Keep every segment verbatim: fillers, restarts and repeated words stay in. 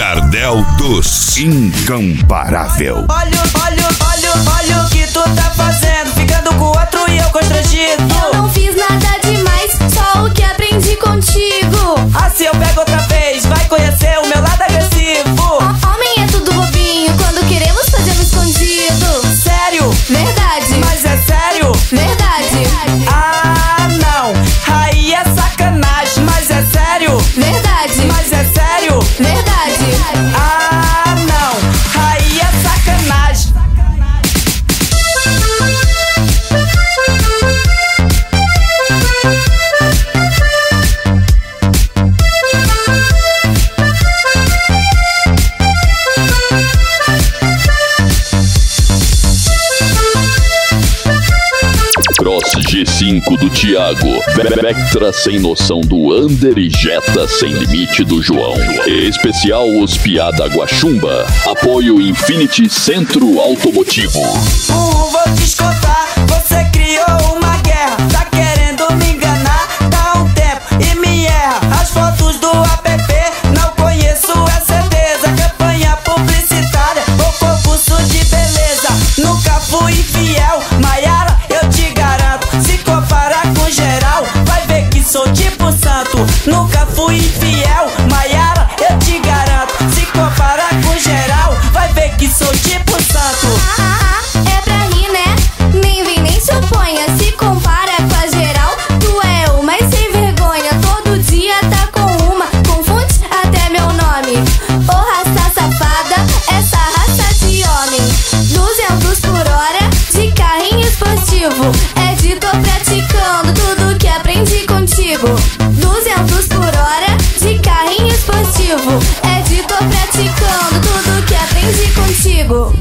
Jardel dos Incomparável. Olha, olha, olha, olha o que tu tá fazendo, ficando com outro e eu constrangido. Eu não fiz nada demais, só o que aprendi contigo. Assim eu pego outra vez, vai conhecer o meu lado agressivo. O homem é tudo bobinho, quando queremos fazemos escondido. Sério? Verdade. Mas é sério? Verdade. Ah, não, aí é sacanagem. Mas é sério? Verdade. Mas é sério? Verdade. Ah, não, aí é sacanagem. Cross G cinco do Thiago, Vectra sem noção do Under e Jetta sem limite do João. Especial Os Piada Guaxumba. Apoio Infinity Centro Automotivo. Uh, vou te escutar, você criou uma guerra. Tá querendo me enganar, dá um tempo e me erra. As fotos do app, não conheço, é certeza. Campanha publicitária ou concurso de beleza. Nunca fui fiel, Maiara, eu te garanto. Se comparar com geral, vai ver que sou tipo santo. Nunca fui infiel, Maiara, eu te garanto. Se comparar com geral, vai ver que sou tipo santo. Ah, ah, é pra rir, né? Nem vem nem se oponha. Se compara com a geral, tu é o mais sem vergonha. Todo dia tá com uma, confunde até meu nome. Ô raça safada, essa raça de homem. Duzentos por hora de carrinho esportivo. É de tô praticando tudo que aprendi contigo. Duzentos por hora de carrinho esportivo. É de tô praticando tudo que aprendi contigo.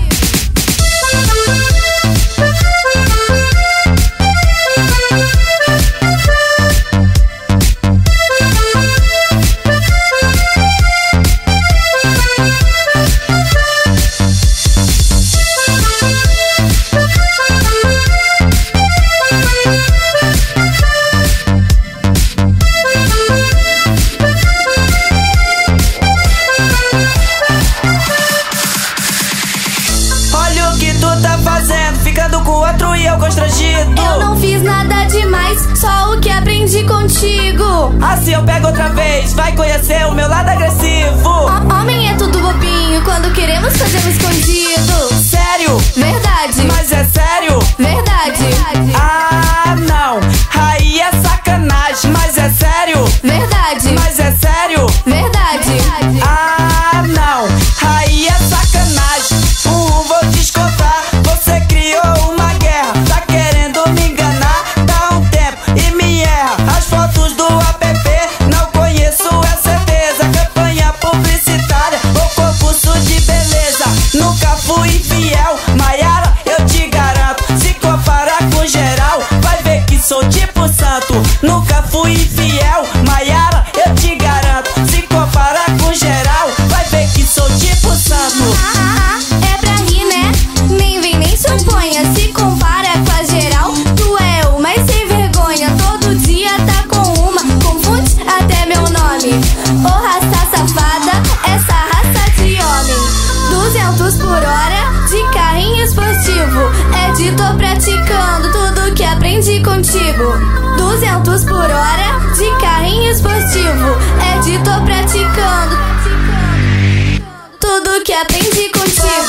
Olha o que tu tá fazendo, ficando com outro e eu constrangido. Eu não fiz nada demais, só o que aprendi contigo. Assim eu pego outra vez, vai conhecer o meu lado agressivo. O homem é tudo bobinho, quando queremos fazemos escondido. Sério? Verdade. Mas é sério? Verdade. Ah, não, aí é sacanagem. Mas é sério? Verdade. Mas é sério? Verdade. Ah, não, aí é sacanagem. Uh, vou te escutar, você criou uma guerra. Tá querendo me enganar, dá um tempo e me erra. As fotos do app, não conheço, é certeza. Campanha publicitária ou concurso de beleza. Nunca fui fiel, Maiara, eu te garanto. Se comparar com geral, vai ver que sou tipo santo. Nunca fui fiel, Maiara, eu te garanto. Se comparar com geral, vai ver que sou tipo santo. Ah, ah, é pra rir, né? Nem vem nem se oponha. Se compara com a geral, tu é o mais sem vergonha. Todo dia tá com uma, confunde até meu nome. Ô raça safada, essa raça de homem. Duzentos por hora de carrinho esportivo. É de tô praticando tudo que aprendi contigo. Duzentos por hora de carrinho esportivo. É de tô praticando tudo que aprendi contigo.